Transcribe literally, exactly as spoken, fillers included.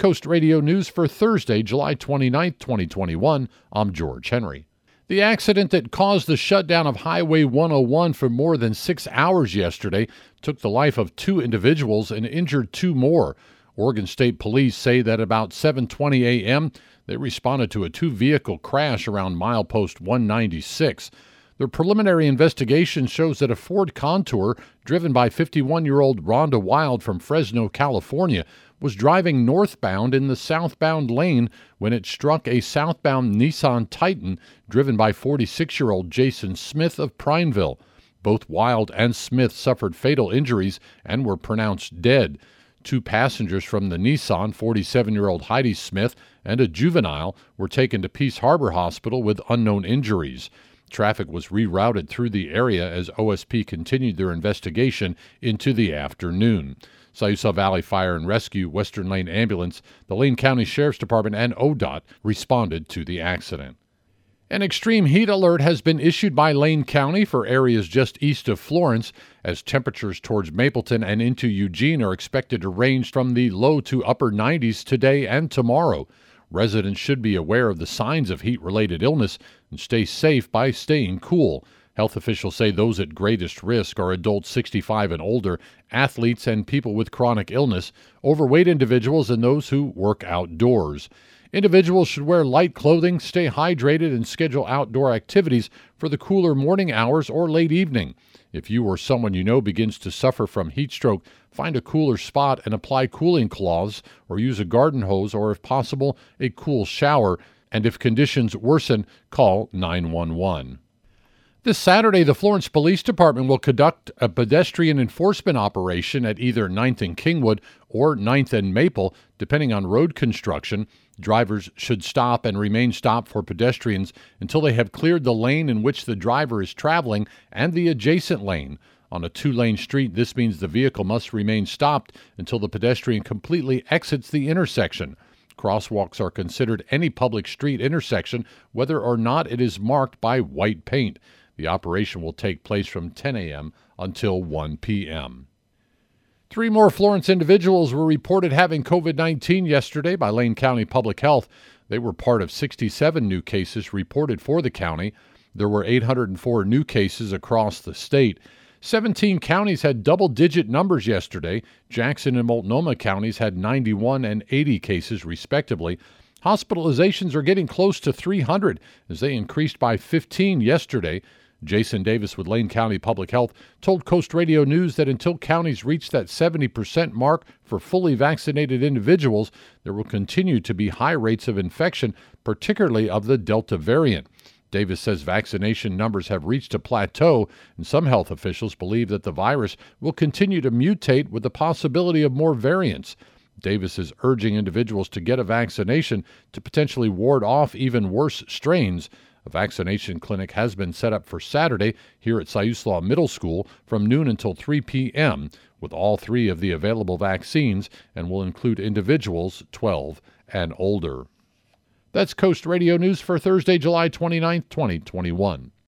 Coast Radio News for Thursday, July twenty-ninth, twenty twenty-one. I'm George Henry. The accident that caused the shutdown of Highway one oh one for more than six hours yesterday took the life of two individuals and injured two more. Oregon State Police say that about seven twenty a.m., they responded to a two-vehicle crash around milepost one ninety-six. The preliminary investigation shows that a Ford Contour, driven by fifty-one-year-old Rhonda Wild from Fresno, California, was driving northbound in the southbound lane when it struck a southbound Nissan Titan driven by forty-six-year-old Jason Smith of Prineville. Both Wild and Smith suffered fatal injuries and were pronounced dead. Two passengers from the Nissan, forty-seven-year-old Heidi Smith and a juvenile, were taken to Peace Harbor Hospital with unknown injuries. Traffic was rerouted through the area as O S P continued their investigation into the afternoon. Siuslaw Valley Fire and Rescue, Western Lane Ambulance, the Lane County Sheriff's Department, and O D O T responded to the accident. An extreme heat alert has been issued by Lane County for areas just east of Florence, as temperatures towards Mapleton and into Eugene are expected to range from the low to upper nineties today and tomorrow. Residents should be aware of the signs of heat-related illness and stay safe by staying cool. Health officials say those at greatest risk are adults sixty-five and older, athletes and people with chronic illness, overweight individuals, and those who work outdoors. Individuals should wear light clothing, stay hydrated, and schedule outdoor activities for the cooler morning hours or late evening. If you or someone you know begins to suffer from heat stroke, find a cooler spot and apply cooling cloths or use a garden hose or, if possible, a cool shower. And if conditions worsen, call nine one one. This Saturday, the Florence Police Department will conduct a pedestrian enforcement operation at either ninth and Kingwood or ninth and Maple, depending on road construction. Drivers should stop and remain stopped for pedestrians until they have cleared the lane in which the driver is traveling and the adjacent lane. On a two-lane street, this means the vehicle must remain stopped until the pedestrian completely exits the intersection. Crosswalks are considered any public street intersection, whether or not it is marked by white paint. The operation will take place from ten a.m. until one p.m. Three more Florence individuals were reported having covid nineteen yesterday by Lane County Public Health. They were part of sixty-seven new cases reported for the county. There were eight hundred four new cases across the state. seventeen counties had double-digit numbers yesterday. Jackson and Multnomah counties had ninety-one and eighty cases, respectively. Hospitalizations are getting close to three hundred as they increased by fifteen yesterday. Jason Davis with Lane County Public Health told Coast Radio News that until counties reach that seventy percent mark for fully vaccinated individuals, there will continue to be high rates of infection, particularly of the Delta variant. Davis says vaccination numbers have reached a plateau, and some health officials believe that the virus will continue to mutate with the possibility of more variants. Davis is urging individuals to get a vaccination to potentially ward off even worse strains. A vaccination clinic has been set up for Saturday here at Siuslaw Middle School from noon until three p.m. with all three of the available vaccines and will include individuals twelve and older. That's Coast Radio News for Thursday, July twenty-ninth, twenty twenty-one.